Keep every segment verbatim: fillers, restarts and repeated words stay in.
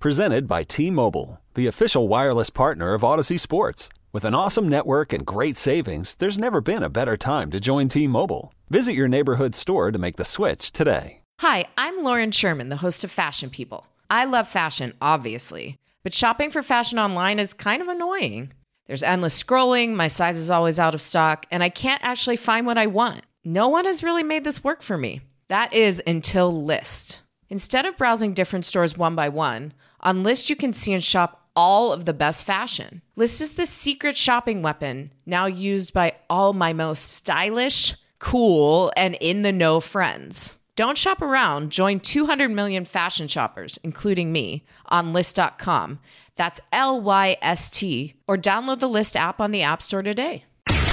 Presented by T-Mobile, the official wireless partner of Odyssey Sports. With an awesome network and great savings, there's never been a better time to join T-Mobile. Visit your neighborhood store to make the switch today. Hi, I'm Lauren Sherman, the host of Fashion People. I love fashion, obviously, but shopping for fashion online is kind of annoying. There's endless scrolling, my size is always out of stock, and I can't actually find what I want. No one has really made this work for me. That is until Lyst. Instead of browsing different stores one by one, on Lyst you can see and shop all of the best fashion. Lyst is the secret shopping weapon now used by all my most stylish, cool, and in-the-know friends. Don't shop around. Join two hundred million fashion shoppers, including me, on Lyst dot com. That's L Y S T. Or download the Lyst app on the App Store today.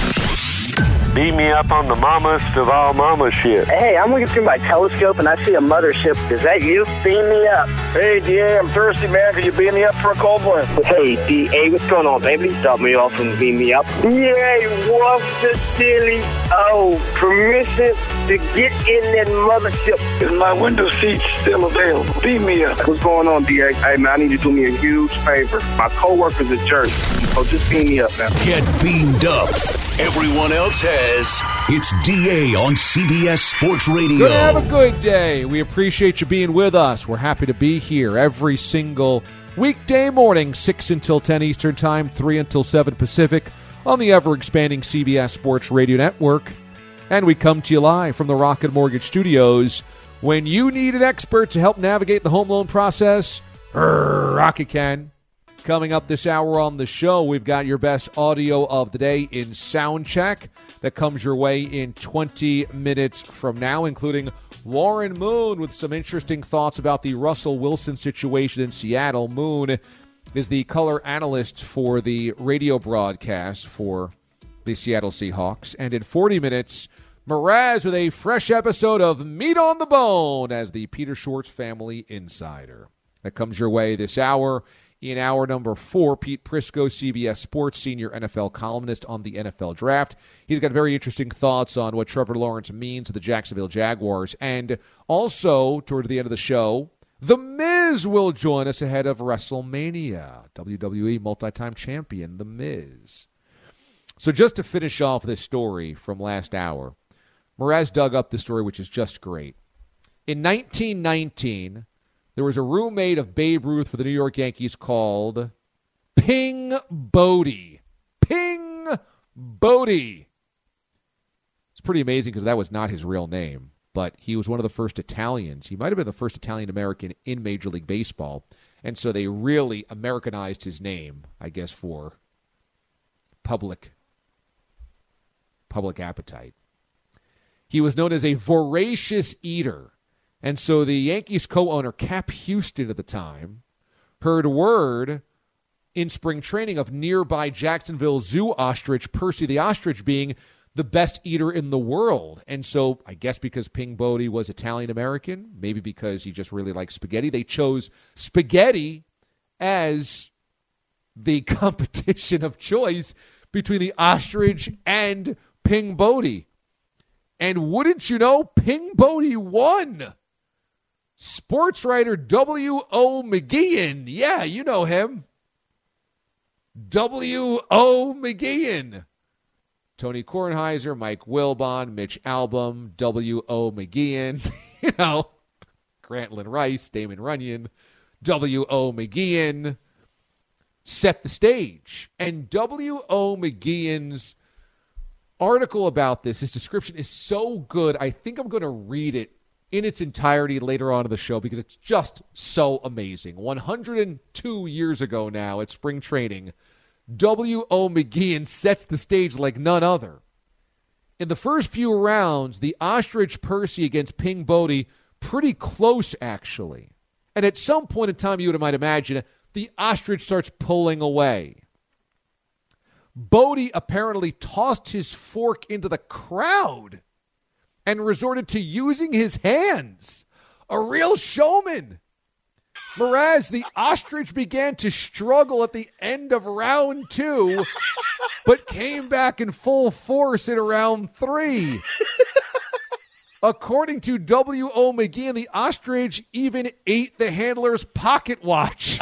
Beat me up on the mammoth of all mama shit. Hey, I'm looking through my telescope and I see a mothership. Is that you? Beam me up. Hey, D A, I'm thirsty, man. Can you beam me up for a cold one? Hey, D A, what's going on, baby? Stop me off and beam me up. Yay, what's the silly? Oh, permission to get in that mothership. Is my window seat still available? Beam me up. What's going on, D A? Hey, man, I need you to do me a huge favor. My coworker's a jerk. So just beam me up, man. Get beamed up. Everyone else has. It's D A on C B S Sports Radio. Good, have a good day. We appreciate you being with us. We're happy to be here every single weekday morning, six until ten Eastern Time, three until seven Pacific, on the ever-expanding C B S Sports Radio Network. And we come to you live from the Rocket Mortgage Studios. When you need an expert to help navigate the home loan process, Rocket can. Coming up this hour on the show, we've got your best audio of the day in sound check that comes your way in twenty minutes from now, including Warren Moon with some interesting thoughts about the Russell Wilson situation in Seattle. Moon is the color analyst for the radio broadcast for the Seattle Seahawks. And in forty minutes, Mraz with a fresh episode of Meat on the Bone as the Peter Schwartz Family Insider. That comes your way this hour. In hour number four, Pete Prisco, C B S Sports senior N F L columnist on the N F L draft. He's got very interesting thoughts on what Trevor Lawrence means to the Jacksonville Jaguars. And also, toward the end of the show, The Miz will join us ahead of WrestleMania. W W E multi-time champion, The Miz. So just to finish off this story from last hour, Mraz dug up the story, which is just great. In nineteen nineteen... there was a roommate of Babe Ruth for the New York Yankees called Ping Bodie. Ping Bodie. It's pretty amazing because that was not his real name, but he was one of the first Italians. He might have been the first Italian-American in Major League Baseball, and so they really Americanized his name, I guess, for public, public appetite. He was known as a voracious eater. And so the Yankees co-owner, Cap Houston at the time, heard word in spring training of nearby Jacksonville Zoo ostrich, Percy the ostrich, being the best eater in the world. And so I guess because Ping Bodie was Italian-American, maybe because he just really liked spaghetti, they chose spaghetti as the competition of choice between the ostrich and Ping Bodie. And wouldn't you know, Ping Bodie won. Sports writer W O McGeehan. Yeah, you know him. W O McGeehan. Tony Kornheiser, Mike Wilbon, Mitch Albom, W O McGeehan. You know, Grantland Rice, Damon Runyon. W O McGeehan set the stage. And W O McGeehan's article about this, his description is so good, I think I'm going to read it in its entirety later on in the show because it's just so amazing. one hundred two years ago now at spring training, W O McGeehan sets the stage like none other. In the first few rounds, the ostrich Percy against Ping Bodie, pretty close actually. And at some point in time, you would might imagine, the ostrich starts pulling away. Bodie apparently tossed his fork into the crowd and resorted to using his hands. A real showman. Whereas the ostrich began to struggle at the end of round two, but came back in full force in round three. According to W O. McGeehan, the ostrich even ate the handler's pocket watch.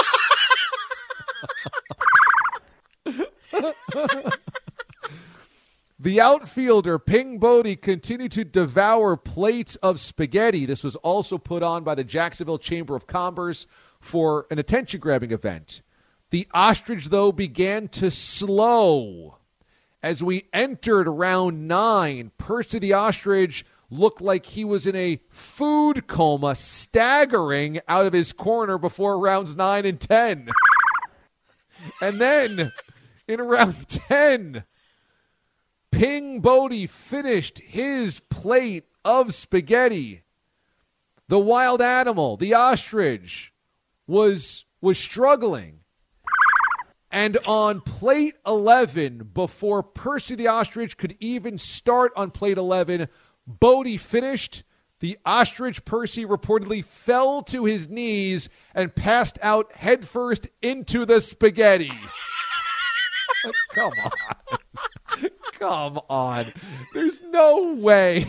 The outfielder, Ping Bodie, continued to devour plates of spaghetti. This was also put on by the Jacksonville Chamber of Commerce for an attention-grabbing event. The ostrich, though, began to slow. As we entered round nine, Percy the ostrich looked like he was in a food coma, staggering out of his corner before rounds nine and ten. And then, in round ten, Ping Bodie finished his plate of spaghetti. The wild animal, the ostrich, was, was struggling. And on plate eleven, before Percy the ostrich could even start on plate eleven, Bodie finished. The ostrich, Percy, reportedly fell to his knees and passed out headfirst into the spaghetti. Come on. Come on. There's no way.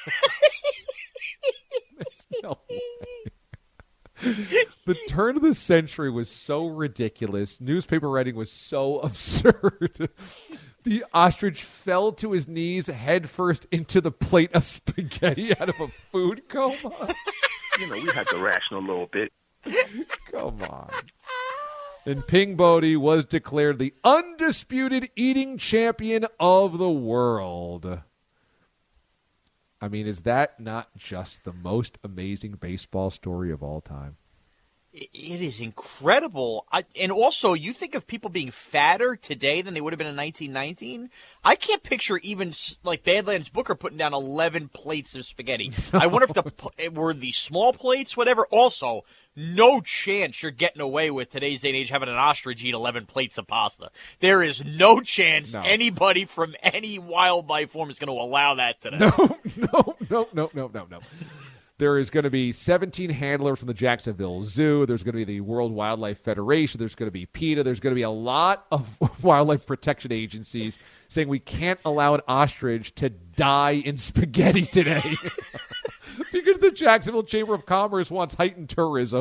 There's no way. The turn of the century was so ridiculous. Newspaper writing was so absurd. The ostrich fell to his knees headfirst into the plate of spaghetti out of a food coma. You know, we had to ration a little bit. Come on. And Ping Bodie was declared the undisputed eating champion of the world. I mean, is that not just the most amazing baseball story of all time? It is incredible. I, and also, you think of people being fatter today than they would have been in nineteen nineteen? I can't picture even, like, Badlands Booker putting down eleven plates of spaghetti. No. I wonder if the were the small plates, whatever. Also, no chance you're getting away with today's day and age having an ostrich eat eleven plates of pasta. There is no chance no. anybody from any wildlife form is going to allow that today. No, no, no, no, no, no, no. There is going to be seventeen handlers from the Jacksonville Zoo. There's going to be the World Wildlife Federation. There's going to be PETA. There's going to be a lot of wildlife protection agencies saying we can't allow an ostrich to die in spaghetti today because the Jacksonville Chamber of Commerce wants heightened tourism.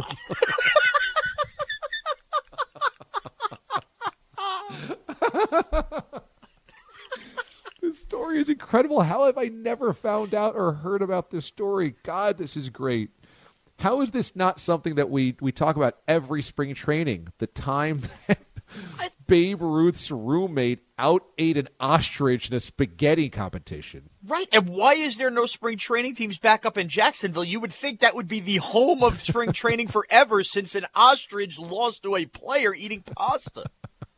This story is incredible. How have I never found out or heard about this story? God, this is great. How is this not something that we, we talk about every spring training? The time that Babe Ruth's roommate out-ate an ostrich in a spaghetti competition. Right, and why is there no spring training teams back up in Jacksonville? You would think that would be the home of spring training forever since an ostrich lost to a player eating pasta.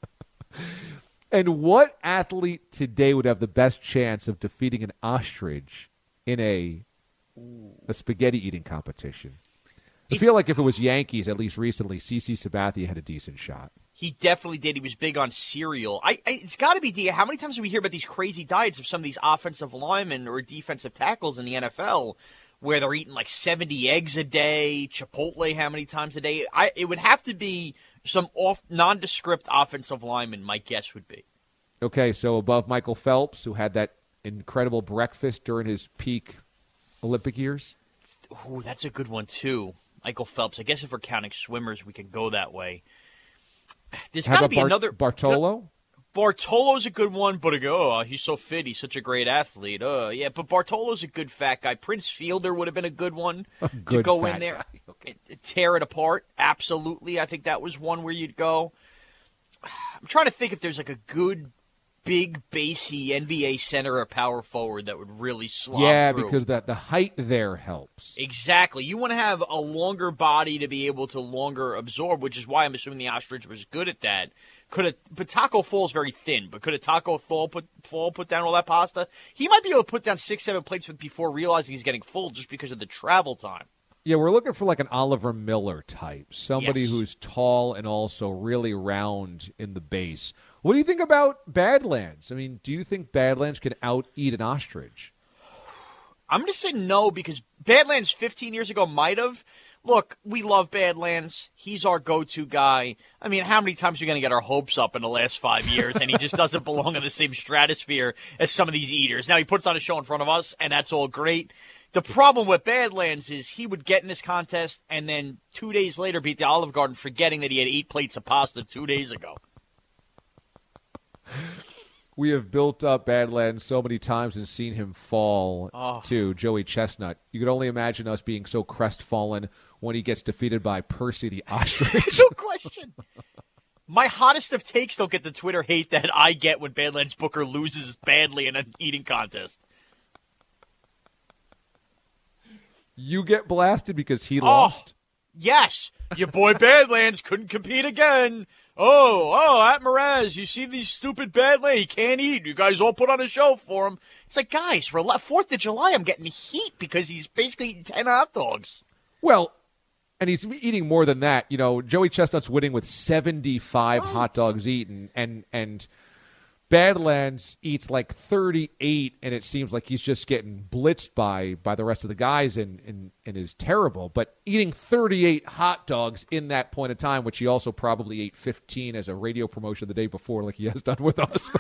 And what athlete today would have the best chance of defeating an ostrich in a a spaghetti eating competition? I feel like if it was Yankees, at least recently, CeCe Sabathia had a decent shot. He definitely did. He was big on cereal. I, I it's got to be, D. How many times do we hear about these crazy diets of some of these offensive linemen or defensive tackles in the N F L where they're eating like seventy eggs a day, Chipotle how many times a day? I It would have to be some off nondescript offensive lineman, my guess would be. Okay, so above Michael Phelps, who had that incredible breakfast during his peak Olympic years? Ooh, that's a good one, too. Michael Phelps. I guess if we're counting swimmers, we can go that way. There's got to be Bar- another. Bartolo? Bartolo's a good one, but oh, he's so fit. He's such a great athlete. Uh, yeah, but Bartolo's a good fat guy. Prince Fielder would have been a good one a good to go fat in there, guy. Okay. and tear it apart. Absolutely. I think that was one where you'd go. I'm trying to think if there's like a good, big, basey N B A center or power forward that would really slog Yeah, through. because that the height there helps. Exactly. You want to have a longer body to be able to longer absorb, which is why I'm assuming the ostrich was good at that. Could a but Taco Fall's very thin, but could a Taco Fall put Fall put down all that pasta? He might be able to put down six, seven plates before realizing he's getting full just because of the travel time. Yeah, we're looking for like an Oliver Miller type, somebody Yes. who's tall and also really round in the base. What do you think about Badlands? I mean, do you think Badlands can out-eat an ostrich? I'm going to say no because Badlands fifteen years ago might have. Look, we love Badlands. He's our go-to guy. I mean, how many times are we going to get our hopes up in the last five years, and he just doesn't belong in the same stratosphere as some of these eaters? Now, he puts on a show in front of us, and that's all great. The problem with Badlands is he would get in this contest and then two days later beat the Olive Garden, forgetting that he had eight plates of pasta two days ago. We have built up Badlands so many times and seen him fall oh. to Joey Chestnut. You could only imagine us being so crestfallen when he gets defeated by Percy the Ostrich. No question. My hottest of takes don't get the Twitter hate that I get when Badlands Booker loses badly in an eating contest. You get blasted because he oh, lost? Yes. Your boy Badlands couldn't compete again. Oh, oh, at Mraz, you see these stupid Badlands, he can't eat. You guys all put on a show for him. It's like, guys, for fourth of July, I'm getting heat because he's basically eating ten hot dogs. Well, and he's eating more than that. You know, Joey Chestnut's winning with seventy-five right. hot dogs eaten, and and Badlands eats like thirty-eight, and it seems like he's just getting blitzed by by the rest of the guys and, and, and is terrible. But eating thirty-eight hot dogs in that point of time, which he also probably ate fifteen as a radio promotion the day before, like he has done with us.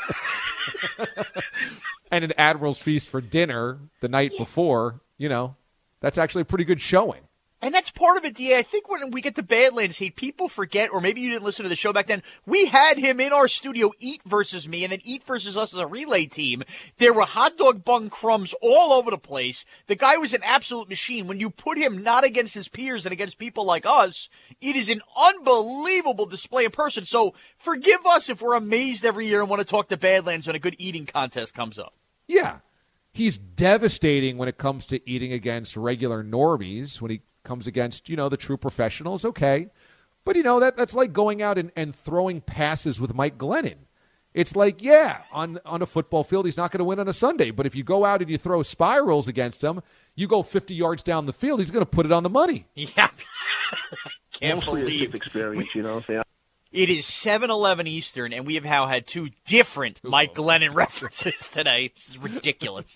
And an Admiral's Feast for dinner the night yeah. before, you know, that's actually a pretty good showing. And that's part of it, D A. I think when we get to Badlands hate, people forget, or maybe you didn't listen to the show back then, we had him in our studio eat versus me, and then eat versus us as a relay team. There were hot dog bun crumbs all over the place. The guy was an absolute machine. When you put him not against his peers and against people like us, it is an unbelievable display in person. So forgive us if we're amazed every year and want to talk to Badlands when a good eating contest comes up. Yeah. He's devastating when it comes to eating against regular normies, when he comes against, you know, the true professionals, okay. But, you know, that that's like going out and, and throwing passes with Mike Glennon. It's like, yeah, on, on a football field, he's not going to win on a Sunday. But if you go out and you throw spirals against him, you go fifty yards down the field, he's going to put it on the money. Yeah. Can't Mostly believe a experience, you know. Yeah. It is seven eleven Eastern, and we have now had two different Ooh. Mike Glennon references today. This is ridiculous.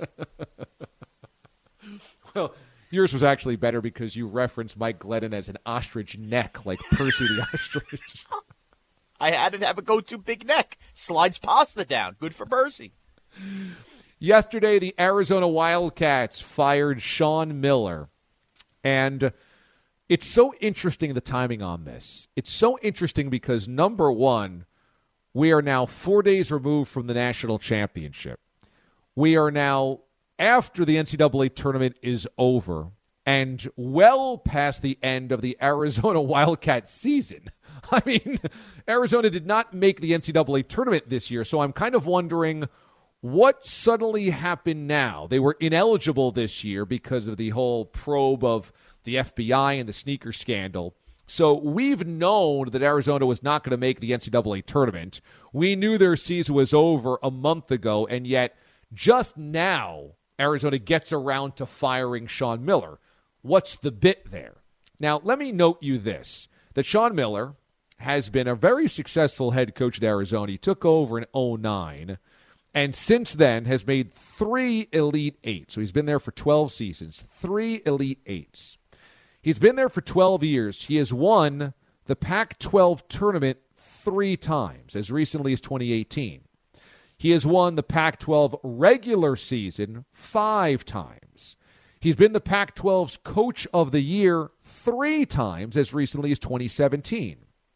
Well, yours was actually better because you referenced Mike Glennon as an ostrich neck, like Percy the Ostrich. I had to have a go-to big neck. Slides pasta down. Good for Percy. Yesterday, the Arizona Wildcats fired Sean Miller. And it's so interesting, the timing on this. It's so interesting because, number one, we are now four days removed from the national championship. We are now after the N C double A tournament is over and well past the end of the Arizona Wildcat season. I mean, Arizona did not make the N C double A tournament this year, so I'm kind of wondering what suddenly happened now. They were ineligible this year because of the whole probe of the F B I and the sneaker scandal. So we've known that Arizona was not going to make the N C double A tournament. We knew their season was over a month ago, and yet just now Arizona gets around to firing Sean Miller. What's the bit there? Now, let me note you this, that Sean Miller has been a very successful head coach at Arizona. He took over in oh nine, and since then has made three Elite Eights. So he's been there for twelve seasons, three Elite Eights. He's been there for twelve years. He has won the Pac twelve tournament three times, as recently as twenty eighteen. He has won the Pac twelve regular season five times. He's been the Pac twelve's Coach of the Year three times, as recently as twenty seventeen.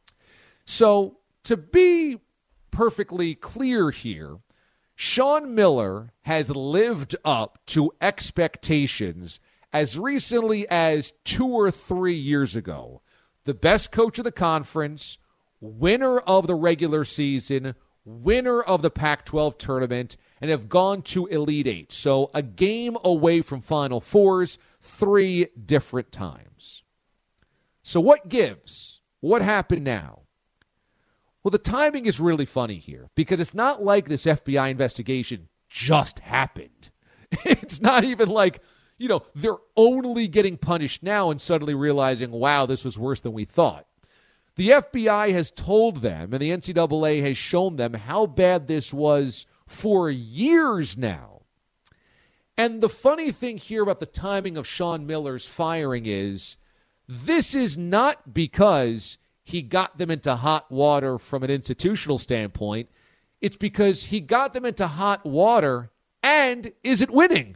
So, to be perfectly clear here, Sean Miller has lived up to expectations as recently as two or three years ago. The best coach of the conference, winner of the regular season, winner of the Pac twelve tournament, and have gone to Elite Eight. So a game away from Final Fours three different times. So what gives? What happened now? Well, the timing is really funny here because it's not like this F B I investigation just happened. It's not even like, you know, they're only getting punished now and suddenly realizing, wow, this was worse than we thought. The F B I has told them, and the N C double A has shown them how bad this was for years now. And the funny thing here about the timing of Sean Miller's firing is this is not because he got them into hot water from an institutional standpoint. It's because he got them into hot water and isn't winning.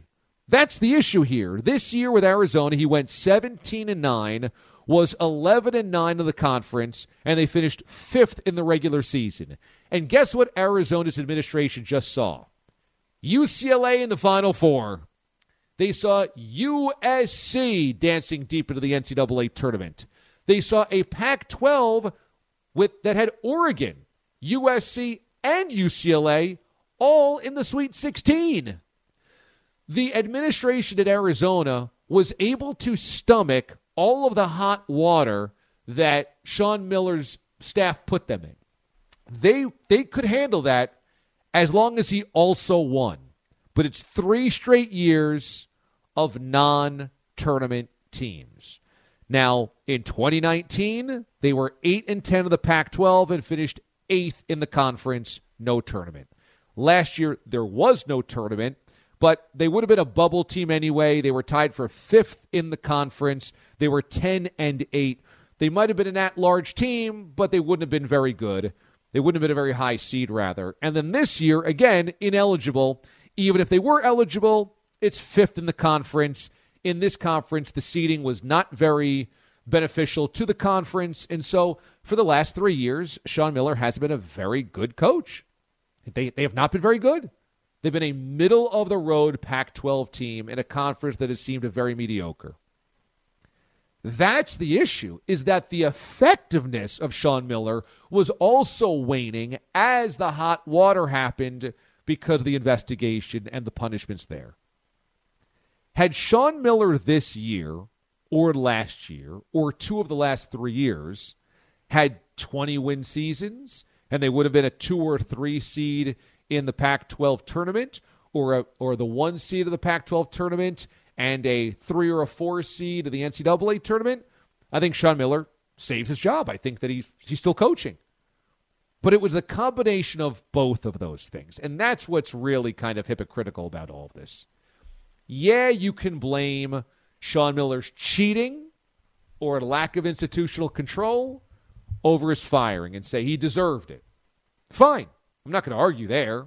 That's the issue here. This year with Arizona, he went seventeen and nine, was eleven and nine in the conference, and they finished fifth in the regular season. And guess what Arizona's administration just saw? U C L A in the Final Four. They saw U S C dancing deep into the N C double A tournament. They saw a Pac twelve with that had Oregon, U S C, and U C L A all in the Sweet sixteen. The administration at Arizona was able to stomach all of the hot water that Sean Miller's staff put them in. They they could handle that as long as he also won. But it's three straight years of non-tournament teams. Now, in twenty nineteen, they were eight and ten of the Pac twelve and finished eighth in the conference, no tournament. Last year, there was no tournament, but they would have been a bubble team anyway. They were tied for fifth in the conference. They were ten and eight. They might have been an at-large team, but they wouldn't have been very good. They wouldn't have been a very high seed, rather. And then this year, again, ineligible. Even if they were eligible, it's fifth in the conference. In this conference, the seeding was not very beneficial to the conference. And so for the last three years, Sean Miller has been a very good coach. They, they have not been very good. They've been a middle-of-the-road Pac twelve team in a conference that has seemed very mediocre. That's the issue, is that the effectiveness of Sean Miller was also waning as the hot water happened because of the investigation and the punishments there. Had Sean Miller this year, or last year, or two of the last three years, had twenty-win seasons, and they would have been a two or three seed in the Pac twelve tournament, or a, or the one seed of the Pac twelve tournament, and a three or a four seed of the N C double A tournament, I think Sean Miller saves his job. I think that he's, he's still coaching. But it was the combination of both of those things, and that's what's really kind of hypocritical about all of this. Yeah, you can blame Sean Miller's cheating or lack of institutional control over his firing and say he deserved it. Fine. I'm not going to argue there.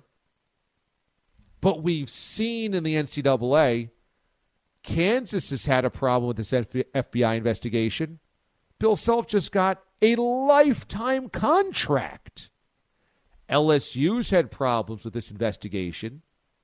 But we've seen in the N C double A, Kansas has had a problem with this F B I investigation. Bill Self just got a lifetime contract. L S U's had problems with this investigation.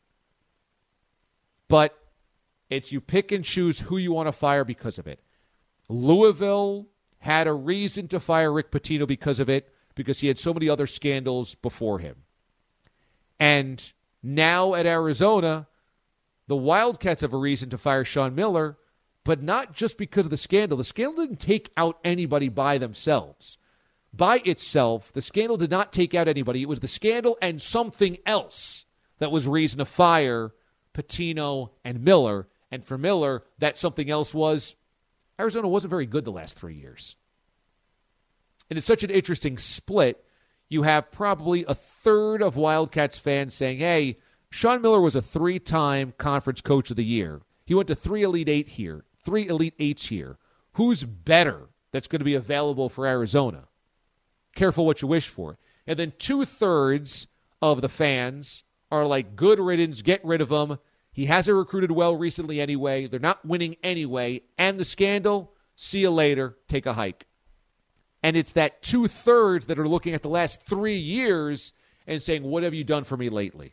But it's you pick and choose who you want to fire because of it. Louisville had a reason to fire Rick Pitino because of it, because he had so many other scandals before him. And now at Arizona, the Wildcats have a reason to fire Sean Miller, but not just because of the scandal. The scandal didn't take out anybody by themselves. By itself, the scandal did not take out anybody. It was the scandal and something else that was reason to fire Pitino and Miller. And for Miller, that something else was Arizona wasn't very good the last three years. And it's such an interesting split. You have probably a third of Wildcats fans saying, hey, Sean Miller was a three-time conference coach of the year. He went to three Elite Eight here, three Elite Eights here. Who's better that's going to be available for Arizona? Careful what you wish for. And then two-thirds of the fans are like, good riddance, get rid of him. He hasn't recruited well recently anyway. They're not winning anyway. And the scandal, see you later, take a hike. And it's that two-thirds that are looking at the last three years and saying, what have you done for me lately?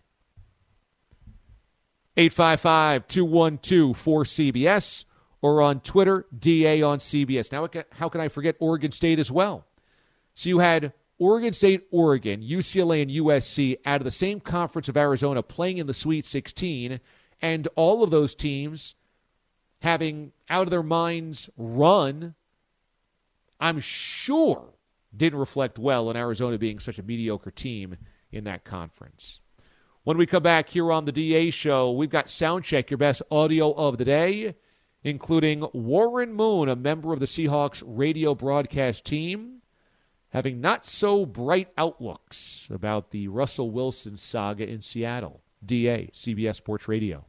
eight five five, two one two, four C B S or on Twitter, D A on C B S. Now, how can I forget Oregon State as well? So you had Oregon State, Oregon, U C L A, and U S C out of the same conference of Arizona playing in the Sweet sixteen, and all of those teams having out of their minds run, I'm sure didn't reflect well on Arizona being such a mediocre team in that conference. When we come back here on the D A Show, we've got Soundcheck, your best audio of the day, including Warren Moon, a member of the Seahawks radio broadcast team, having not so bright outlooks about the Russell Wilson saga in Seattle. D A, C B S Sports Radio.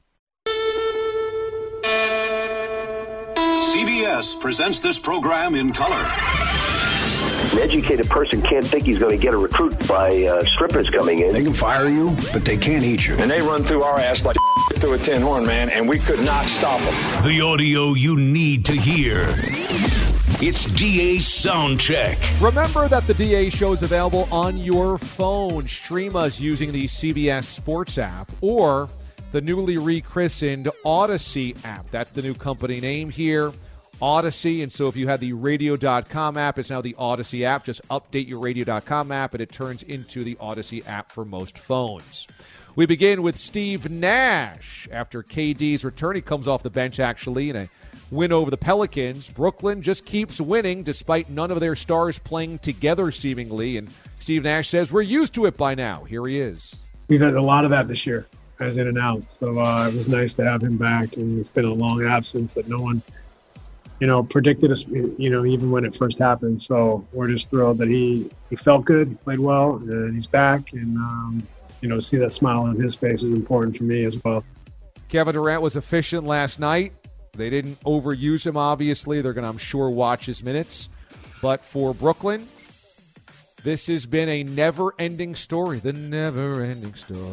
C B S presents this program in color. An educated person can't think he's going to get a recruit by uh, strippers coming in. They can fire you, but they can't eat you. And they run through our ass like through a tin horn, man, and we could not stop them. The audio you need to hear. It's D A Soundcheck. Remember that the D A show is available on your phone. Stream us using the C B S Sports app or the newly rechristened Odyssey app. That's the new company name here, Odyssey. And so if you had the radio dot com app, it's now the Odyssey app. Just update your radio dot com app, and it turns into the Odyssey app for most phones. We begin with Steve Nash. After K D's return, he comes off the bench, actually, in a win over the Pelicans. Brooklyn just keeps winning despite none of their stars playing together, seemingly. And Steve Nash says we're used to it by now. Here he is. We've had a lot of that this year, as in and out. So uh, it was nice to have him back. And it's been a long absence that no one, you know, predicted us, you know, even when it first happened. So we're just thrilled that he, he felt good, he played well, and he's back. And, um, you know, to see that smile on his face is important for me as well. Kevin Durant was efficient last night. They didn't overuse him, obviously. They're going to, I'm sure, watch his minutes. But for Brooklyn, this has been a never-ending story. The never-ending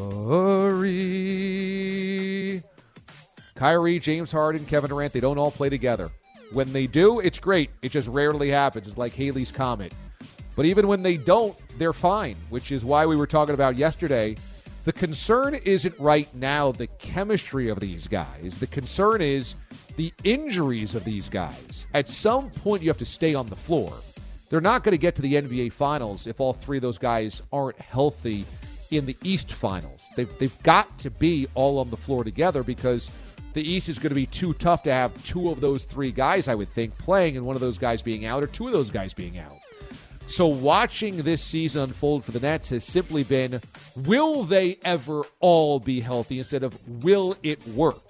story. Kyrie, James Harden, Kevin Durant, they don't all play together. When they do, it's great. It just rarely happens. It's like Halley's Comet. But even when they don't, they're fine, which is why we were talking about yesterday. The concern isn't right now the chemistry of these guys. The concern is the injuries of these guys. At some point, you have to stay on the floor. They're not going to get to the N B A Finals if all three of those guys aren't healthy in the East Finals. They've, they've got to be all on the floor together because the East is going to be too tough to have two of those three guys, I would think, playing and one of those guys being out or two of those guys being out. So watching this season unfold for the Nets has simply been, will they ever all be healthy instead of will it work?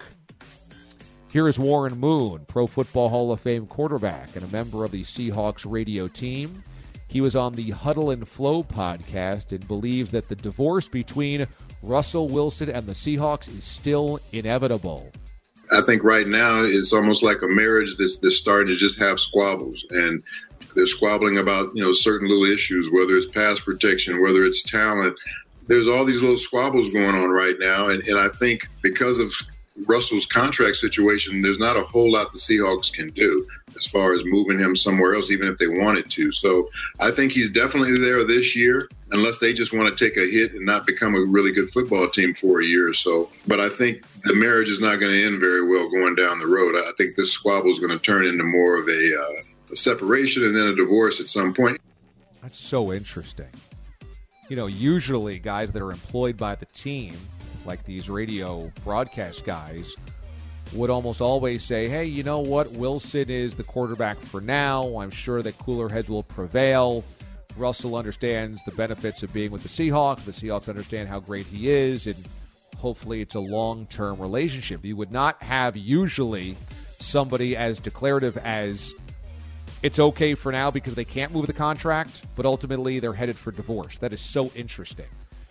Here is Warren Moon, Pro Football Hall of Fame quarterback and a member of the Seahawks radio team. He was on the Huddle and Flow podcast and believes that the divorce between Russell Wilson and the Seahawks is still inevitable. I think right now it's almost like a marriage that's, that's starting to just have squabbles, and they're squabbling about, you know, certain little issues, whether it's pass protection, whether it's talent. There's all these little squabbles going on right now, and, and I think because of Russell's contract situation, there's not a whole lot the Seahawks can do as far as moving him somewhere else, even if they wanted to. So I think he's definitely there this year, unless they just want to take a hit and not become a really good football team for a year or so. But I think the marriage is not going to end very well going down the road. I think this squabble is going to turn into more of a, uh, a separation and then a divorce at some point. That's so interesting. You know, usually guys that are employed by the team, like these radio broadcast guys, would almost always say, hey, you know what? Wilson is the quarterback for now. I'm sure that cooler heads will prevail. Russell understands the benefits of being with the Seahawks. The Seahawks understand how great he is, and hopefully it's a long-term relationship. You would not have usually somebody as declarative as it's okay for now because they can't move the contract, but ultimately they're headed for divorce. That is so interesting.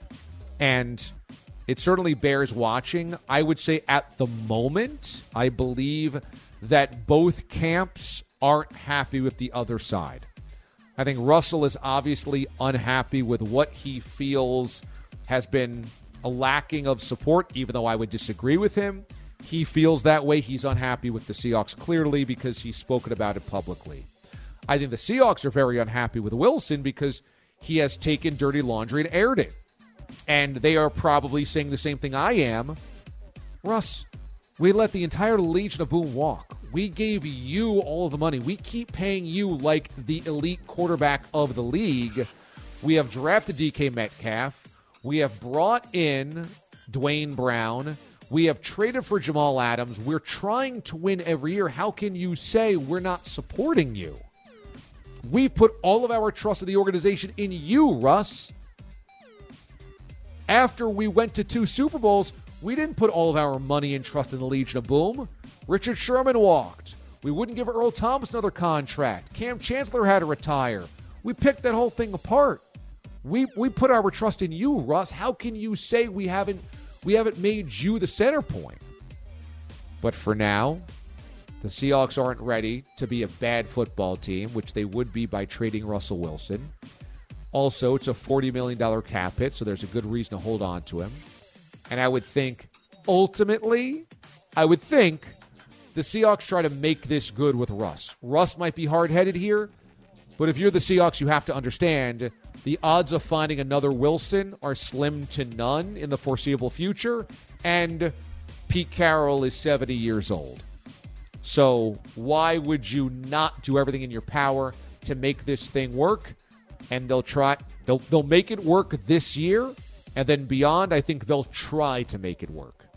And it certainly bears watching. I would say at the moment, I believe that both camps aren't happy with the other side. I think Russell is obviously unhappy with what he feels has been a lacking of support, even though I would disagree with him. He feels that way. He's unhappy with the Seahawks, clearly, because he's spoken about it publicly. I think the Seahawks are very unhappy with Wilson because he has taken dirty laundry and aired it. And they are probably saying the same thing I am. Russ, we let the entire Legion of Boom walk. We gave you all of the money. We keep paying you like the elite quarterback of the league. We have drafted D K Metcalf. We have brought in Dwayne Brown. We have traded for Jamal Adams. We're trying to win every year. How can you say we're not supporting you? We put all of our trust in the organization in you, Russ. After we went to two Super Bowls, we didn't put all of our money and trust in the Legion of Boom. Richard Sherman walked. We wouldn't give Earl Thomas another contract. Cam Chancellor had to retire. We picked that whole thing apart. We we put our trust in you, Russ. How can you say we haven't we haven't made you the center point? But for now, The Seahawks aren't ready to be a bad football team, which they would be by trading Russell Wilson. Also, it's a forty million dollars cap hit, so there's a good reason to hold on to him. And I would think, ultimately, I would think the Seahawks try to make this good with Russ. Russ might be hard-headed here, but if you're the Seahawks, you have to understand the odds of finding another Wilson are slim to none in the foreseeable future, and Pete Carroll is seventy years old. So why would you not do everything in your power to make this thing work? And they'll try, they'll they'll make it work this year, and then beyond, I think they'll try to make it work.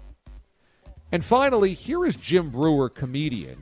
And finally, here is Jim Brewer, comedian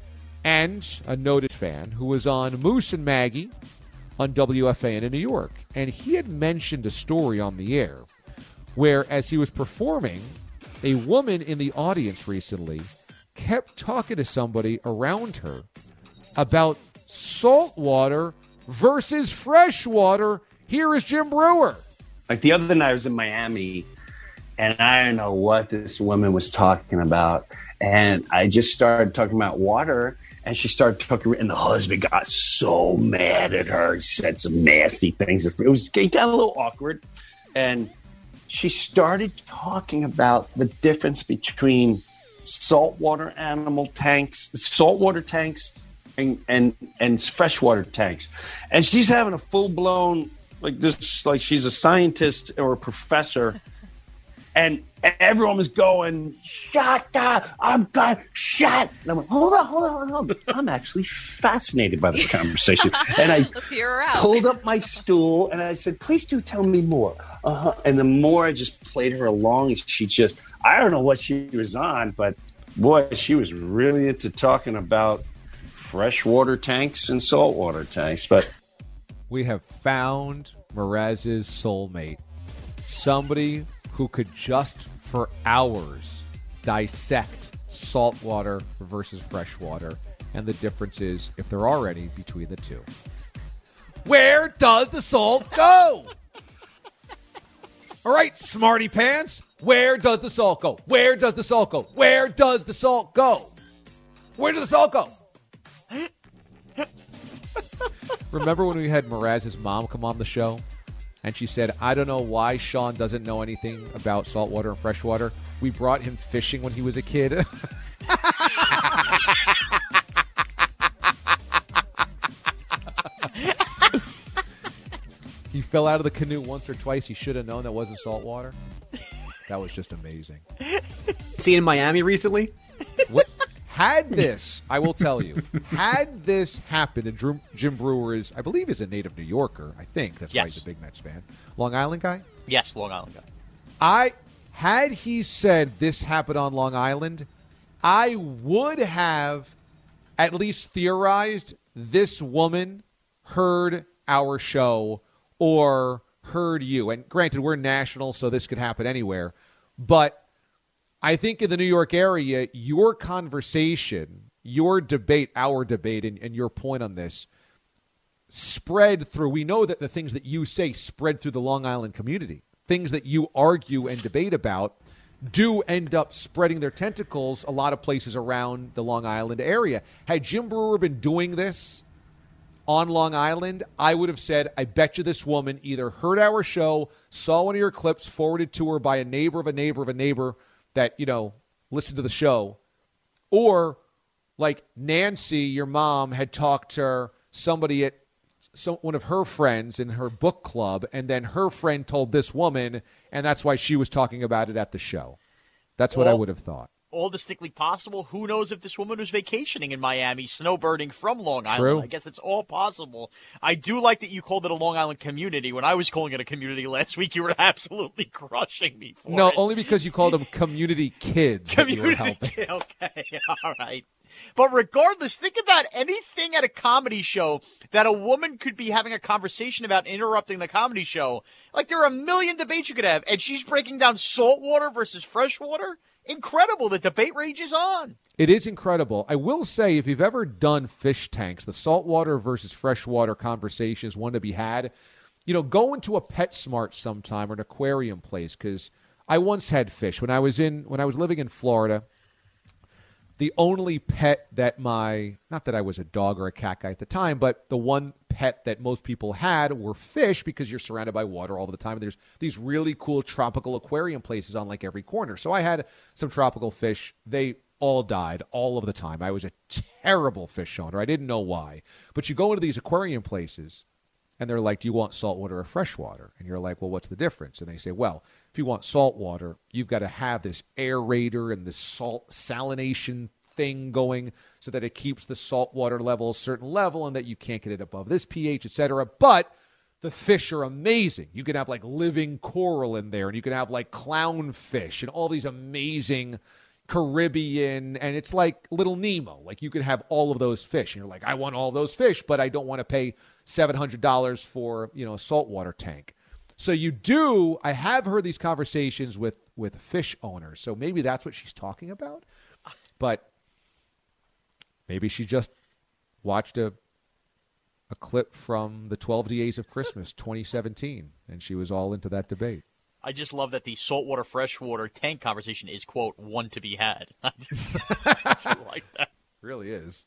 and a noted fan, who was on Moose and Maggie on W F A N in New York. And he had mentioned a story on the air where, as he was performing, a woman in the audience recently kept talking to somebody around her about salt water versus fresh water. Here is Jim Brewer. Like the other night I was in Miami, and I don't know what this woman was talking about. And I just started talking about water, and she started talking, and the husband got so mad at her. He said some nasty things. It was it got a little awkward. And she started talking about the difference between saltwater animal tanks, saltwater tanks, and, and, and freshwater tanks. And she's having a full-blown, like this, like she's a scientist or a professor. And everyone was going, shut up, I'm got shut. And I'm like, hold on, hold on, hold on. I'm actually fascinated by this conversation. And I Let's hear her out. pulled up my stool and I said, please do tell me more. Uh-huh. And the more I just played her along, she just, I don't know what she was on, but boy, she was really into talking about freshwater tanks and saltwater tanks. But we have found Mraz's soulmate. Somebody who could just for hours dissect saltwater versus freshwater and the differences, if there are any, between the two. Where does the salt go? All right, smarty pants. Where does the salt go? Where does the salt go? Where does the salt go? Where does the salt go? Remember when we had Mraz's mom come on the show? And she said, I don't know why Sean doesn't know anything about saltwater and freshwater. We brought him fishing when he was a kid. He fell out of the canoe once or twice. He should have known that wasn't saltwater. That was just amazing. Seen in Miami recently? What? Had this, I will tell you, had this happened, and Drew, Jim Brewer is, I believe, is a native New Yorker. I think that's yes. why he's a big Mets fan. Long Island guy? Yes, Long Island guy. I had he said this happened on Long Island, I would have at least theorized this woman heard our show or heard you. And granted, we're national, so this could happen anywhere. But I think in the New York area, your conversation, your debate, our debate, and, and your point on this spread through. We know that the things that you say spread through the Long Island community. Things that you argue and debate about do end up spreading their tentacles a lot of places around the Long Island area. Had Jim Brewer been doing this on Long Island, I would have said, I bet you this woman either heard our show, saw one of your clips forwarded to her by a neighbor of a neighbor of a neighbor that, you know, listened to the show, or like Nancy, your mom, had talked to somebody at some, one of her friends in her book club, and then her friend told this woman, and that's why she was talking about it at the show. That's what all, I would have thought. All distinctly possible. Who knows if this woman was vacationing in Miami, snowbirding from Long Island? True. I guess it's all possible. I do like that you called it a Long Island community. When I was calling it a community last week, you were absolutely crushing me for no, it. No, only because you called them community kids. Community that you were kid. Okay, all right. But regardless, think about anything at a comedy show that a woman could be having a conversation about interrupting the comedy show. Like, there are a million debates you could have, and she's breaking down saltwater versus freshwater. Incredible. The debate rages on. It is incredible. I will say, if you've ever done fish tanks, the saltwater versus freshwater conversation is one to be had. You know, go into a PetSmart sometime or an aquarium place, because I once had fish when I was in when I was living in Florida. the only pet that my, not that I was a dog or a cat guy at the time, but the one pet that most people had were fish, because you're surrounded by water all the time. And there's these really cool tropical aquarium places on like every corner. So I had some tropical fish. They all died all of the time. I was a terrible fish owner. I didn't know why. But you go into these aquarium places and they're like, do you want saltwater or freshwater? And you're like, well, what's the difference? And they say, well, if you want saltwater, you've got to have this aerator and this salt salination thing going so that it keeps the saltwater level a certain level and that you can't get it above this pH, et cetera. But the fish are amazing. You can have like living coral in there, and you can have like clownfish and all these amazing Caribbean, and it's like Little Nemo. Like you could have all of those fish, and you're like, I want all those fish, but I don't want to pay seven hundred dollars for, you know, a saltwater tank. So you do, I have heard these conversations with, with fish owners, so maybe that's what she's talking about. But maybe she just watched a a clip from the twelve Days of Christmas twenty seventeen, and she was all into that debate. I just love that the saltwater, freshwater tank conversation is, quote, one to be had. I just, I just like that. Really is.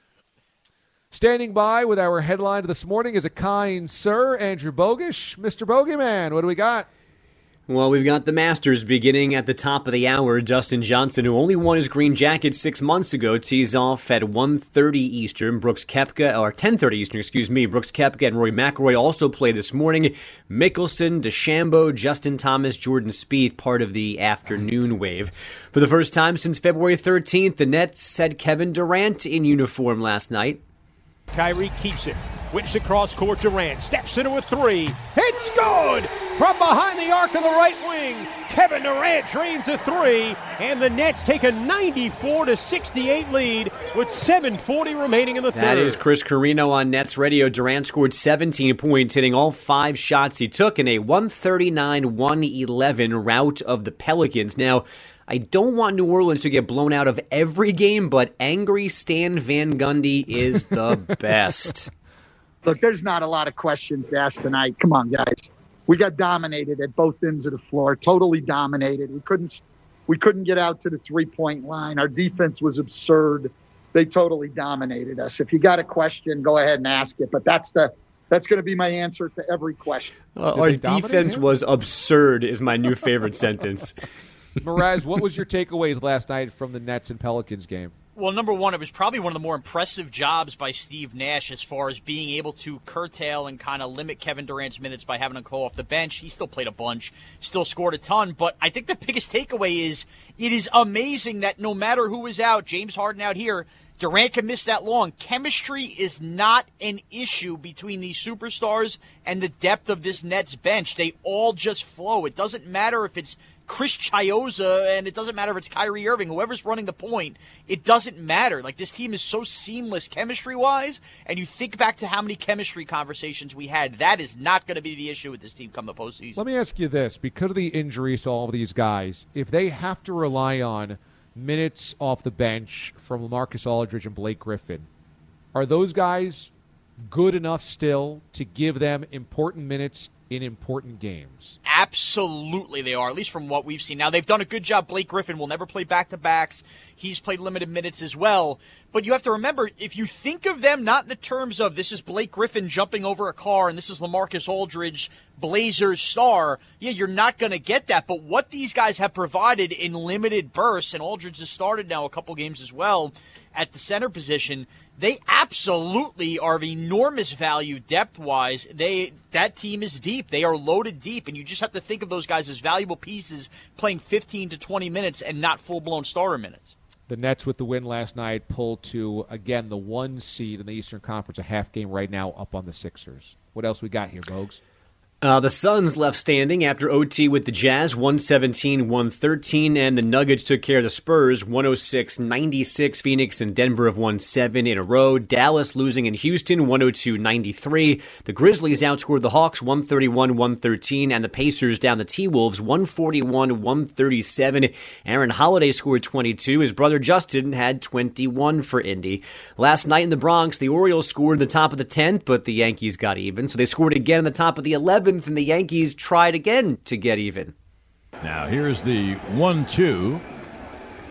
Standing by with our headline this morning is a kind sir, Andrew Bogish. Mister Bogeyman, what do we got? Well, we've got the Masters beginning at the top of the hour. Dustin Johnson, who only won his green jacket six months ago, tees off at one thirty Eastern. Brooks Koepka, or ten thirty Eastern, excuse me. Brooks Koepka and Rory McIlroy also play this morning. Mickelson, DeChambeau, Justin Thomas, Jordan Spieth, part of the afternoon wave. For the first time since February thirteenth, the Nets had Kevin Durant in uniform last night. Kyrie keeps it. Whips across court. Durant steps into a three. It's good! From behind the arc of the right wing, Kevin Durant drains a three, and the Nets take a ninety-four to sixty-eight lead with seven forty remaining in the third. That is Chris Carino on Nets Radio. Durant scored seventeen points, hitting all five shots he took in a one thirty-nine one eleven rout of the Pelicans. Now, I don't want New Orleans to get blown out of every game, but angry Stan Van Gundy is the best. Look, there's not a lot of questions to ask tonight. Come on, guys. We got dominated at both ends of the floor, totally dominated. We couldn't we couldn't get out to the three-point line. Our defense was absurd. They totally dominated us. If you got a question, go ahead and ask it. But that's the that's going to be my answer to every question. Uh, our defense him? was absurd is my new favorite sentence. Mraz, what was your takeaways last night from the Nets and Pelicans game? Well, number one, it was probably one of the more impressive jobs by Steve Nash as far as being able to curtail and kind of limit Kevin Durant's minutes by having him go off the bench. He still played a bunch, still scored a ton. But I think the biggest takeaway is it is amazing that no matter who is out, James Harden out here, Durant can miss that long. Chemistry is not an issue between these superstars and the depth of this Nets bench. They all just flow. It doesn't matter if it's Chris Chiozza, and it doesn't matter if it's Kyrie Irving, whoever's running the point, it doesn't matter. Like, this team is so seamless chemistry-wise, and you think back to how many chemistry conversations we had. That is not going to be the issue with this team come the postseason. Let me ask you this. Because of the injuries to all of these guys, if they have to rely on minutes off the bench from LaMarcus Aldridge and Blake Griffin, are those guys good enough still to give them important minutes in important games? Absolutely they are, at least from what we've seen. Now, they've done a good job. Blake Griffin will never play back-to-backs. He's played limited minutes as well. But you have to remember, if you think of them not in the terms of this is Blake Griffin jumping over a car and this is LaMarcus Aldridge, Blazers star, yeah, you're not going to get that. But what these guys have provided in limited bursts, and Aldridge has started now a couple games as well at the center position, they absolutely are of enormous value depth-wise. They that team is deep. They are loaded deep, and you just have to think of those guys as valuable pieces playing fifteen to twenty minutes and not full-blown starter minutes. The Nets, with the win last night, pulled to, again, the one seed in the Eastern Conference, a half game right now up on the Sixers. What else we got here, Bogues? Uh, the Suns left standing after O T with the Jazz, one seventeen one thirteen, and the Nuggets took care of the Spurs, one oh six ninety-six. Phoenix and Denver have won seven in a row. Dallas losing in Houston, one oh two ninety-three. The Grizzlies outscored the Hawks, one thirty-one one thirteen, and the Pacers down the T-Wolves, one forty-one one thirty-seven. Aaron Holiday scored twenty-two. His brother Justin had twenty-one for Indy. Last night in the Bronx, the Orioles scored in the top of the tenth, but the Yankees got even, so they scored again in the top of the eleventh. And the Yankees tried again to get even. Now here's the one two.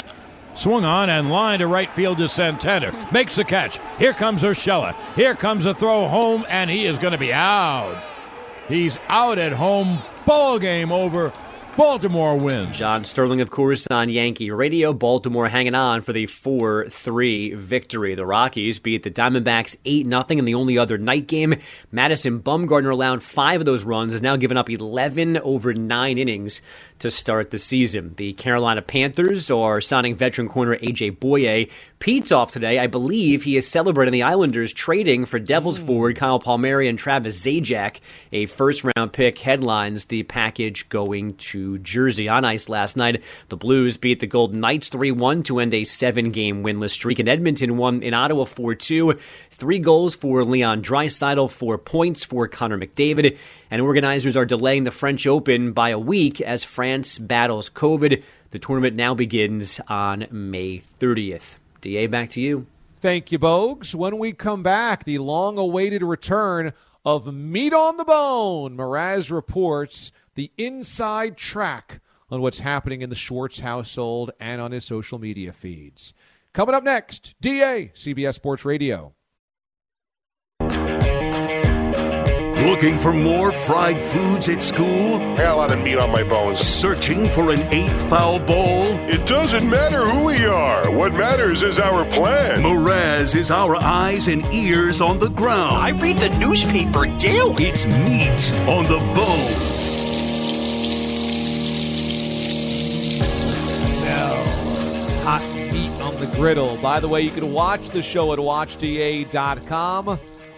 Swung on and line to right field to Santander. Makes the catch. Here comes Urshela. Here comes a throw home, and he is going to be out. He's out at home. Ball game over. Baltimore wins. John Sterling, of course, on Yankee Radio. Baltimore hanging on for the four three victory. The Rockies beat the Diamondbacks eight nothing in the only other night game. Madison Bumgarner allowed five of those runs, has now given up eleven over nine innings to start the season. The Carolina Panthers are signing veteran corner A J Boye. Pete's off today. I believe he is celebrating the Islanders trading for Devils mm. forward Kyle Palmieri and Travis Zajac. A first-round pick headlines the package going to Jersey. On ice last night, the Blues beat the Golden Knights three one to end a seven-game winless streak. And Edmonton won in Ottawa four two. Three goals for Leon Draisaitl, four points for Connor McDavid. And organizers are delaying the French Open by a week as France battles COVID. The tournament now begins on May thirtieth. D A, back to you. Thank you, Bogues. When we come back, the long-awaited return of Meat on the Bone. Mraz reports the inside track on what's happening in the Schwartz household and on his social media feeds. Coming up next, D A, C B S Sports Radio. Looking for more fried foods at school? I got a lot of meat on my bones. Searching for an eighth foul ball? It doesn't matter who we are. What matters is our plan. Mraz is our eyes and ears on the ground. I read the newspaper daily. It's meat on the bone. Now, hot meat on the griddle. By the way, you can watch the show at watch D A dot com.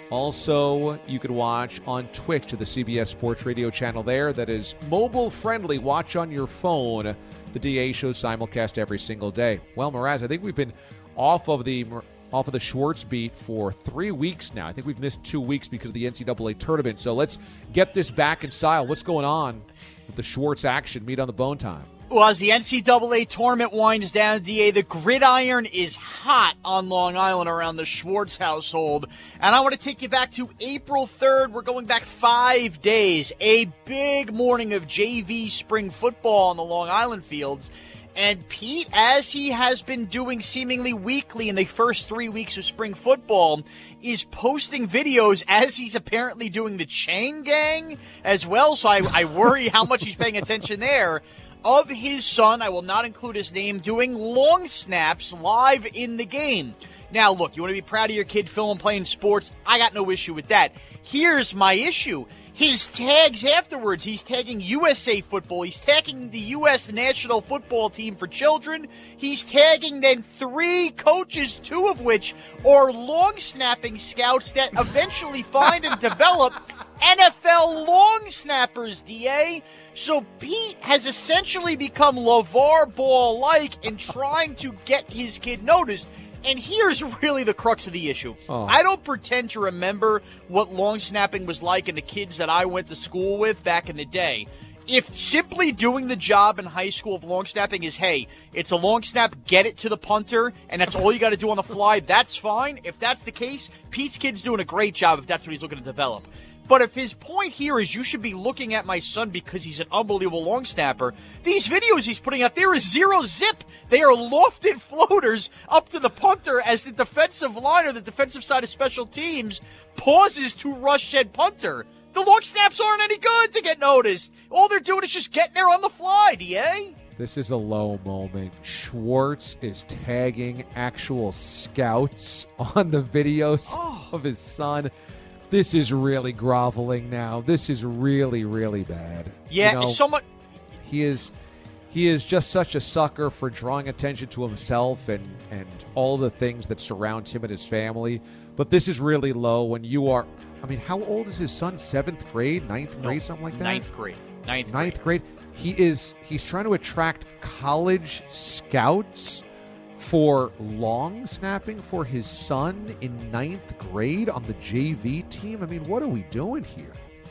Also, you can watch on Twitch to the C B S Sports Radio channel there. That is mobile-friendly. Watch on your phone. The D A show simulcast every single day. Well, Mraz, I think we've been off of the off of the Schwartz beat for three weeks now. I think we've missed two weeks because of the N C double A tournament. So let's get this back in style. What's going on with the Schwartz action? Meat on the bone time. Well, as the N C double A tournament winds down, D A, the gridiron is hot on Long Island around the Schwartz household. And I want to take you back to April third. We're going back five days. A big morning of J V spring football on the Long Island fields. And Pete, as he has been doing seemingly weekly in the first three weeks of spring football, is posting videos as he's apparently doing the chain gang as well. So I, I worry how much he's paying attention there. Of his son, I will not include his name, doing long snaps live in the game. Now, look, you want to be proud of your kid, Phil, and playing sports. I got no issue with that. Here's my issue. His tags afterwards. He's tagging U S A Football. He's tagging the U S National Football Team for children. He's tagging then three coaches, two of which are long snapping scouts that eventually find and develop N F L long snappers, D A. So Pete has essentially become LeVar Ball-like in trying to get his kid noticed. And here's really the crux of the issue. Oh. I don't pretend to remember what long snapping was like in the kids that I went to school with back in the day. If simply doing the job in high school of long snapping is, hey, it's a long snap, get it to the punter, and that's all you got to do on the fly, that's fine. If that's the case, Pete's kid's doing a great job if that's what he's looking to develop. But if his point here is you should be looking at my son because he's an unbelievable long snapper, these videos he's putting out there is zero zip. They are lofted floaters up to the punter as the defensive line or the defensive side of special teams pauses to rush said punter. The long snaps aren't any good to get noticed. All they're doing is just getting there on the fly, D A. This is a low moment. Schwartz is tagging actual scouts on the videos oh. of his son. This is really groveling now. This is really, really bad. Yeah, you know, it's so much. He is, he is just such a sucker for drawing attention to himself and, and all the things that surround him and his family. But this is really low when you are, I mean, how old is his son? Seventh grade, ninth grade, no, something like that? Ninth grade. Ninth, ninth grade. grade. He is, he's trying to attract college scouts for long snapping for his son in ninth grade on the J V team. I mean, what are we doing here?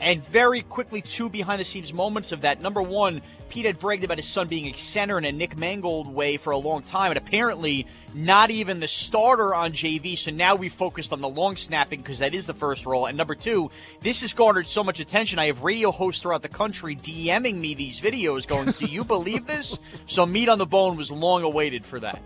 And very quickly, two behind-the-scenes moments of that. Number one, Pete had bragged about his son being a center in a Nick Mangold way for a long time, and apparently not even the starter on J V, so now we focused on the long snapping because that is the first role. And number two, this has garnered so much attention. I have radio hosts throughout the country DMing me these videos going, do you believe this? So Meat on the Bone was long awaited for that.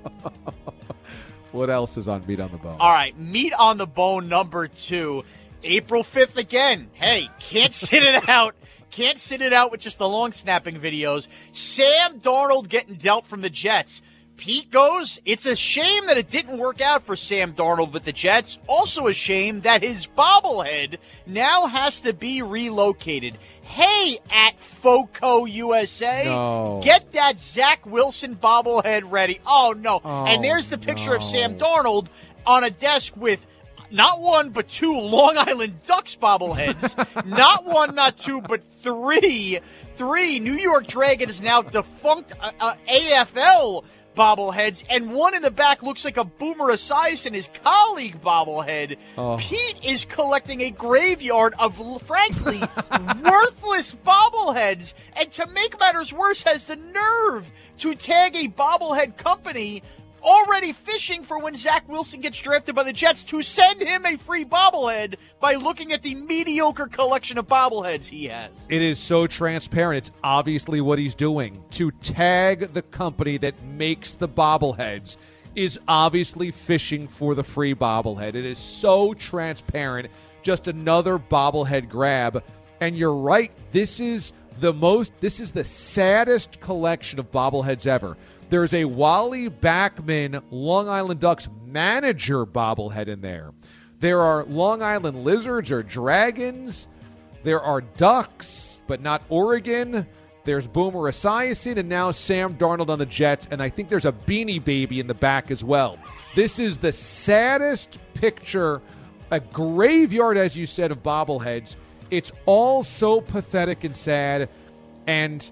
What else is on Meat on the Bone? All right, Meat on the Bone number two. April fifth again. Hey, can't sit it out. Can't sit it out with just the long snapping videos. Sam Darnold getting dealt from the Jets. Pete goes, it's a shame that it didn't work out for Sam Darnold with the Jets. Also a shame that his bobblehead now has to be relocated. Hey, at Foco U S A, no. Get that Zach Wilson bobblehead ready. Oh, no. Oh, and there's the picture no. of Sam Darnold on a desk with not one, but two Long Island Ducks bobbleheads. Not one, not two, but three. Three New York Dragons now defunct uh, uh, A F L bobbleheads, and one in the back looks like a Boomer Esiason, his colleague bobblehead. Oh. Pete is collecting a graveyard of, frankly, worthless bobbleheads, and to make matters worse, has the nerve to tag a bobblehead company already fishing for when Zach Wilson gets drafted by the Jets to send him a free bobblehead by looking at the mediocre collection of bobbleheads he has. It is so transparent. It's obviously what he's doing. To tag the company that makes the bobbleheads is obviously fishing for the free bobblehead. It is so transparent. Just another bobblehead grab. And you're right. This is the most, this is the saddest collection of bobbleheads ever. There's a Wally Backman Long Island Ducks manager bobblehead in there. There are Long Island Lizards or Dragons. There are Ducks, but not Oregon. There's Boomer Esiason, and now Sam Darnold on the Jets, and I think there's a Beanie Baby in the back as well. This is the saddest picture, a graveyard, as you said, of bobbleheads. It's all so pathetic and sad, and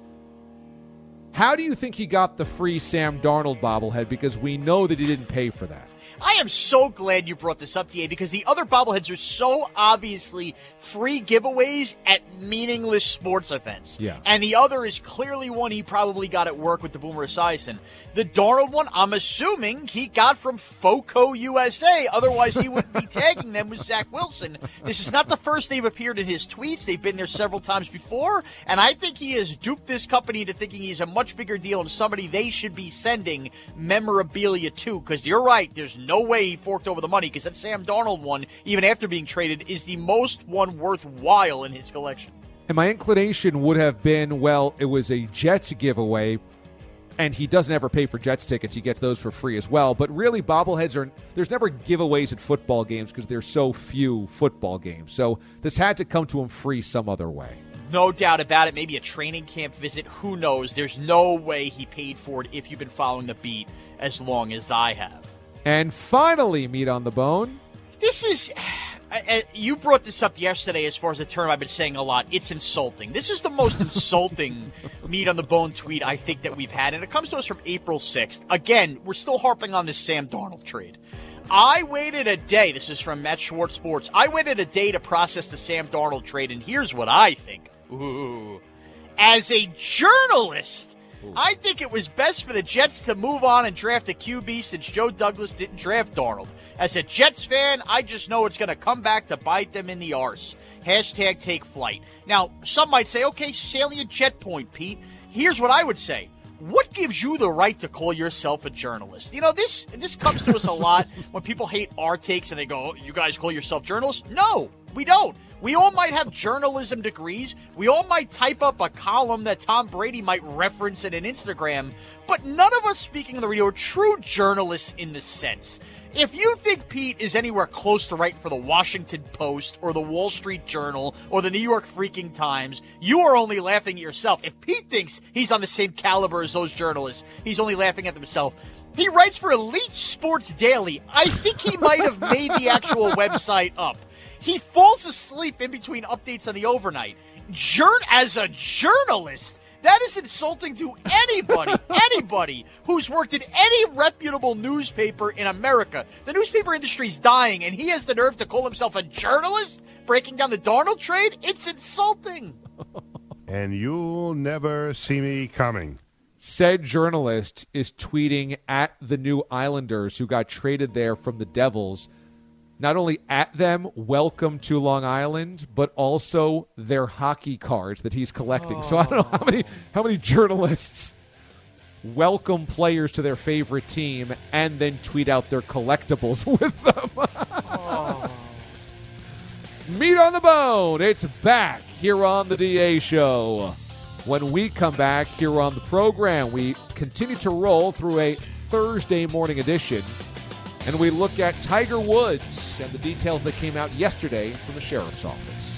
how do you think he got the free Sam Darnold bobblehead? Because we know that he didn't pay for that. I am so glad you brought this up, D A, because the other bobbleheads are so obviously free giveaways at meaningless sports events. Yeah. And the other is clearly one he probably got at work with the Boomer Esiason. The Darnold one, I'm assuming he got from Foco U S A. Otherwise, he wouldn't be tagging them with Zach Wilson. This is not the first they've appeared in his tweets. They've been there several times before. And I think he has duped this company into thinking he's a much bigger deal and somebody they should be sending memorabilia to. Because you're right, there's no way he forked over the money, because that Sam Darnold one, even after being traded, is the most one worthwhile in his collection. And my inclination would have been, well, it was a Jets giveaway, and he doesn't ever pay for Jets tickets. He gets those for free as well. But really, bobbleheads are, there's never giveaways at football games because there's so few football games. So this had to come to him free some other way. No doubt about it. Maybe a training camp visit. Who knows? There's no way he paid for it if you've been following the beat as long as I have. And finally, Meat on the Bone. This is, uh, you brought this up yesterday as far as a term I've been saying a lot. It's insulting. This is the most insulting Meat on the Bone tweet I think that we've had. And it comes to us from April sixth. Again, we're still harping on this Sam Darnold trade. I waited a day. This is from Matt Schwartz Sports. I waited a day to process the Sam Darnold trade. And here's what I think. Ooh. As a journalist, I think it was best for the Jets to move on and draft a Q B since Joe Douglas didn't draft Darnold. As a Jets fan, I just know it's going to come back to bite them in the arse. Hashtag take flight. Now, some might say, okay, salient Jet point, Pete. Here's what I would say. What gives you the right to call yourself a journalist? You know, this this comes to us a lot when people hate our takes and they go, oh, you guys call yourself journalists? No, we don't. We all might have journalism degrees. We all might type up a column that Tom Brady might reference in an Instagram. But none of us speaking on the radio are true journalists in the sense. If you think Pete is anywhere close to writing for the Washington Post or the Wall Street Journal or the New York freaking Times, you are only laughing at yourself. If Pete thinks he's on the same caliber as those journalists, he's only laughing at himself. He writes for Elite Sports Daily. I think he might have made the actual website up. He falls asleep in between updates on the overnight. Journ- as a journalist, that is insulting to anybody, anybody who's worked in any reputable newspaper in America. The newspaper industry is dying, and he has the nerve to call himself a journalist? breaking down the Darnold trade? It's insulting. And you'll never see me coming. Said journalist is tweeting at the new Islanders who got traded there from the Devils. Not only at them, welcome to Long Island, but also their hockey cards that he's collecting. Oh. So I don't know how many how many journalists welcome players to their favorite team and then tweet out their collectibles with them. Oh. Meat on the Bone. It's back here on the D A Show. When we come back here on the program, we continue to roll through a Thursday morning edition, and we look at Tiger Woods and the details that came out yesterday from the sheriff's office.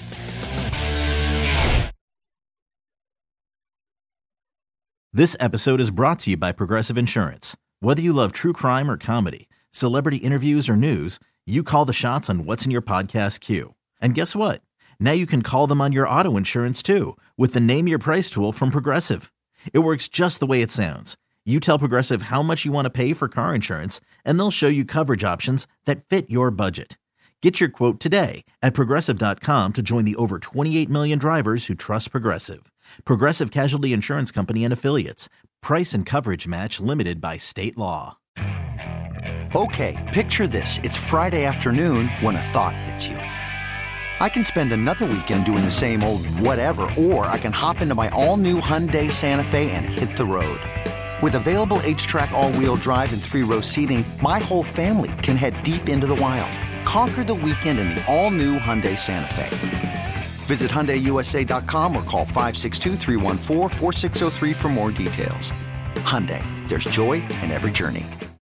This episode is brought to you by Progressive Insurance. Whether you love true crime or comedy, celebrity interviews or news, you call the shots on what's in your podcast queue. And guess what? Now you can call them on your auto insurance too with the Name Your Price tool from Progressive. It works just the way it sounds. You tell Progressive how much you want to pay for car insurance, and they'll show you coverage options that fit your budget. Get your quote today at Progressive dot com to join the over twenty-eight million drivers who trust Progressive. Progressive Casualty Insurance Company and Affiliates. Price and coverage match limited by state law. Okay, picture this. It's Friday afternoon when a thought hits you. I can spend another weekend doing the same old whatever, or I can hop into my all-new Hyundai Santa Fe and hit the road. With available H-Track all-wheel drive and three-row seating, my whole family can head deep into the wild. Conquer the weekend in the all-new Hyundai Santa Fe. Visit Hyundai U S A dot com or call five six two, three one four, four six zero three for more details. Hyundai, there's joy in every journey.